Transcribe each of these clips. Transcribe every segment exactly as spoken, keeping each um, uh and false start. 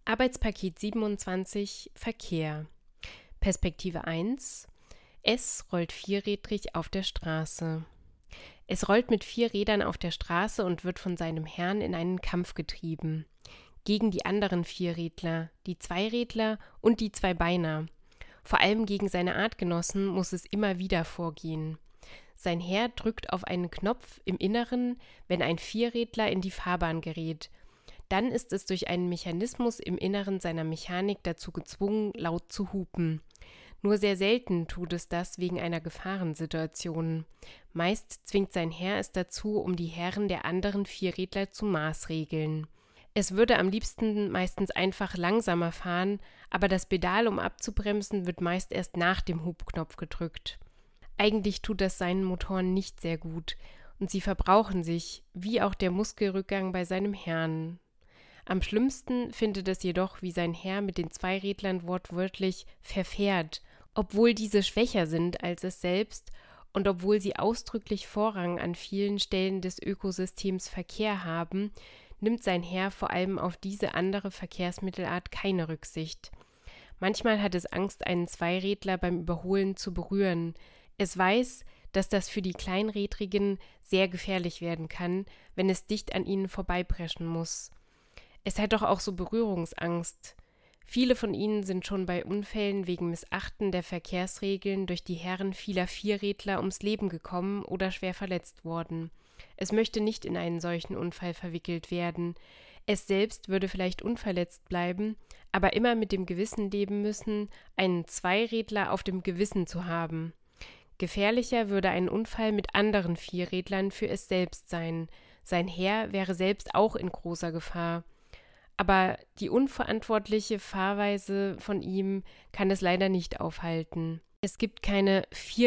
Arbeitspaket siebenundzwanzig Verkehr. Perspektive eins. Es rollt vierrädrig auf der Straße. Es rollt mit vier Rädern auf der Straße und wird von seinem Herrn in einen Kampf getrieben. Gegen die anderen Vierrädler, die Zweirädler und die Zweibeiner. Vor allem gegen seine Artgenossen muss es immer wieder vorgehen. Sein Herr drückt auf einen Knopf im Inneren, wenn ein Vierrädler in die Fahrbahn gerät. Dann ist es durch einen Mechanismus im Inneren seiner Mechanik dazu gezwungen, laut zu hupen. Nur sehr selten tut es das wegen einer Gefahrensituation. Meist zwingt sein Herr es dazu, um die Herren der anderen Vierrädler zu maßregeln. Es würde am liebsten meistens einfach langsamer fahren, aber das Pedal, um abzubremsen, wird meist erst nach dem Hubknopf gedrückt. Eigentlich tut das seinen Motoren nicht sehr gut und sie verbrauchen sich, wie auch der Muskelrückgang bei seinem Herrn. Am schlimmsten findet es jedoch, wie sein Herr mit den Zweirädlern wortwörtlich verfährt, obwohl diese schwächer sind als es selbst und obwohl sie ausdrücklich Vorrang an vielen Stellen des Ökosystems Verkehr haben, nimmt sein Herr vor allem auf diese andere Verkehrsmittelart keine Rücksicht. Manchmal hat es Angst, einen Zweirädler beim Überholen zu berühren. Es weiß, dass das für die Kleinrädrigen sehr gefährlich werden kann, wenn es dicht an ihnen vorbeipreschen muss. Es hat doch auch so Berührungsangst. Viele von ihnen sind schon bei Unfällen wegen Missachten der Verkehrsregeln durch die Herren vieler Vierrädler ums Leben gekommen oder schwer verletzt worden. Es möchte nicht in einen solchen Unfall verwickelt werden. Es selbst würde vielleicht unverletzt bleiben, aber immer mit dem Gewissen leben müssen, einen Zweirädler auf dem Gewissen zu haben. Gefährlicher würde ein Unfall mit anderen Vierrädlern für es selbst sein. Sein Herr wäre selbst auch in großer Gefahr. Aber die unverantwortliche Fahrweise von ihm kann es leider nicht aufhalten. Es gibt keine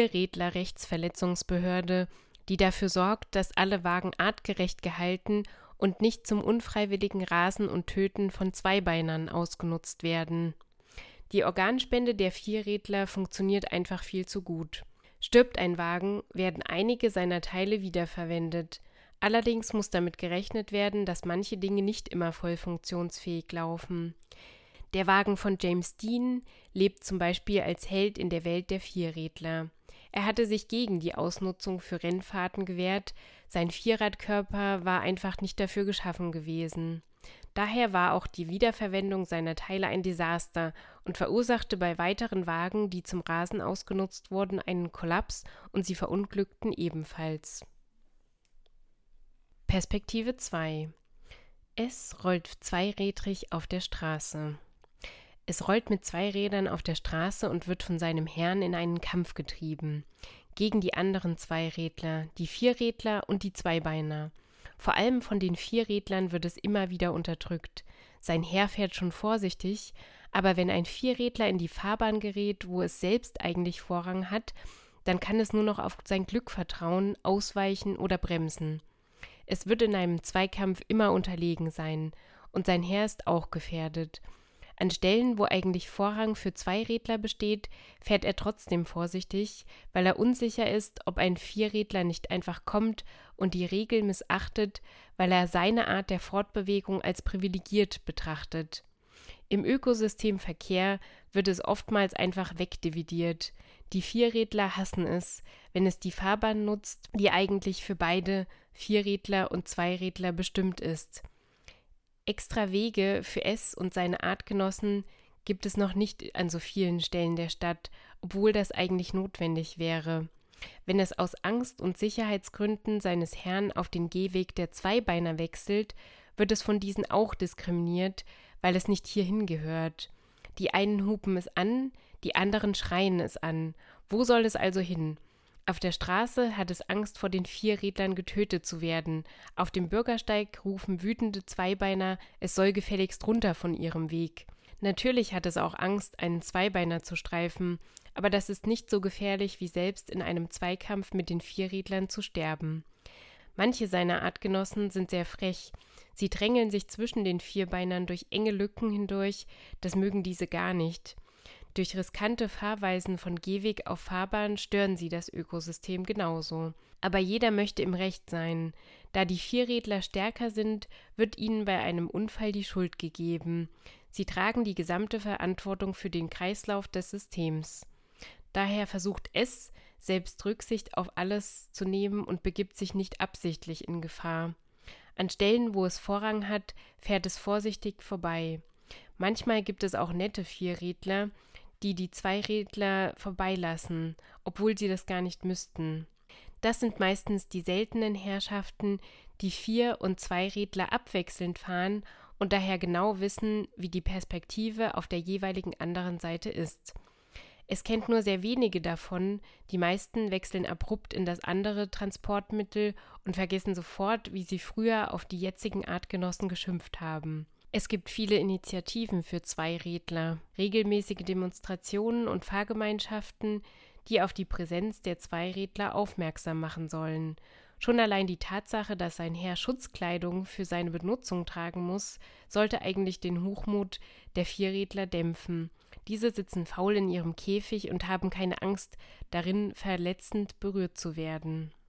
Vierrädler-Rechtsverletzungsbehörde, die dafür sorgt, dass alle Wagen artgerecht gehalten und nicht zum unfreiwilligen Rasen und Töten von Zweibeinern ausgenutzt werden. Die Organspende der Vierrädler funktioniert einfach viel zu gut. Stirbt ein Wagen, werden einige seiner Teile wiederverwendet. Allerdings muss damit gerechnet werden, dass manche Dinge nicht immer voll funktionsfähig laufen. Der Wagen von James Dean lebt zum Beispiel als Held in der Welt der Vierrädler. Er hatte sich gegen die Ausnutzung für Rennfahrten gewehrt, sein Vierradkörper war einfach nicht dafür geschaffen gewesen. Daher war auch die Wiederverwendung seiner Teile ein Desaster und verursachte bei weiteren Wagen, die zum Rasen ausgenutzt wurden, einen Kollaps und sie verunglückten ebenfalls. Perspektive zwei. Es rollt zweirädrig auf der Straße. Es rollt mit zwei Rädern auf der Straße und wird von seinem Herrn in einen Kampf getrieben. Gegen die anderen Zweirädler, die Vierrädler und die Zweibeiner. Vor allem von den Vierrädlern wird es immer wieder unterdrückt. Sein Herr fährt schon vorsichtig, aber wenn ein Vierrädler in die Fahrbahn gerät, wo es selbst eigentlich Vorrang hat, dann kann es nur noch auf sein Glück vertrauen, ausweichen oder bremsen. Es wird in einem Zweikampf immer unterlegen sein und sein Herr ist auch gefährdet. An Stellen, wo eigentlich Vorrang für Zweirädler besteht, fährt er trotzdem vorsichtig, weil er unsicher ist, ob ein Vierrädler nicht einfach kommt und die Regel missachtet, weil er seine Art der Fortbewegung als privilegiert betrachtet. Im Ökosystem Verkehr wird es oftmals einfach wegdividiert. Die Vierrädler hassen es, wenn es die Fahrbahn nutzt, die eigentlich für beide Vierrädler und Zweirädler bestimmt ist. Extra Wege für es und seine Artgenossen gibt es noch nicht an so vielen Stellen der Stadt, obwohl das eigentlich notwendig wäre. Wenn es aus Angst und Sicherheitsgründen seines Herrn auf den Gehweg der Zweibeiner wechselt, wird es von diesen auch diskriminiert, weil es nicht hierhin gehört. Die einen hupen es an, die anderen schreien es an. Wo soll es also hin? Auf der Straße hat es Angst, vor den Vierrädlern getötet zu werden. Auf dem Bürgersteig rufen wütende Zweibeiner, es soll gefälligst runter von ihrem Weg. Natürlich hat es auch Angst, einen Zweibeiner zu streifen, aber das ist nicht so gefährlich, wie selbst in einem Zweikampf mit den Vierrädlern zu sterben. Manche seiner Artgenossen sind sehr frech. Sie drängeln sich zwischen den Vierbeinern durch enge Lücken hindurch, das mögen diese gar nicht. Durch riskante Fahrweisen von Gehweg auf Fahrbahn stören sie das Ökosystem genauso. Aber jeder möchte im Recht sein. Da die Vierrädler stärker sind, wird ihnen bei einem Unfall die Schuld gegeben. Sie tragen die gesamte Verantwortung für den Kreislauf des Systems. Daher versucht es, selbst Rücksicht auf alles zu nehmen und begibt sich nicht absichtlich in Gefahr. An Stellen, wo es Vorrang hat, fährt es vorsichtig vorbei. Manchmal gibt es auch nette Vierrädler, die die Zweirädler vorbeilassen, obwohl sie das gar nicht müssten. Das sind meistens die seltenen Herrschaften, die Vier- und Zweirädler abwechselnd fahren und daher genau wissen, wie die Perspektive auf der jeweiligen anderen Seite ist. Es kennt nur sehr wenige davon, die meisten wechseln abrupt in das andere Transportmittel und vergessen sofort, wie sie früher auf die jetzigen Artgenossen geschimpft haben. Es gibt viele Initiativen für Zweirädler, regelmäßige Demonstrationen und Fahrgemeinschaften, die auf die Präsenz der Zweirädler aufmerksam machen sollen. Schon allein die Tatsache, dass ein Herr Schutzkleidung für seine Benutzung tragen muss, sollte eigentlich den Hochmut der Vierrädler dämpfen. Diese sitzen faul in ihrem Käfig und haben keine Angst, darin verletzend berührt zu werden.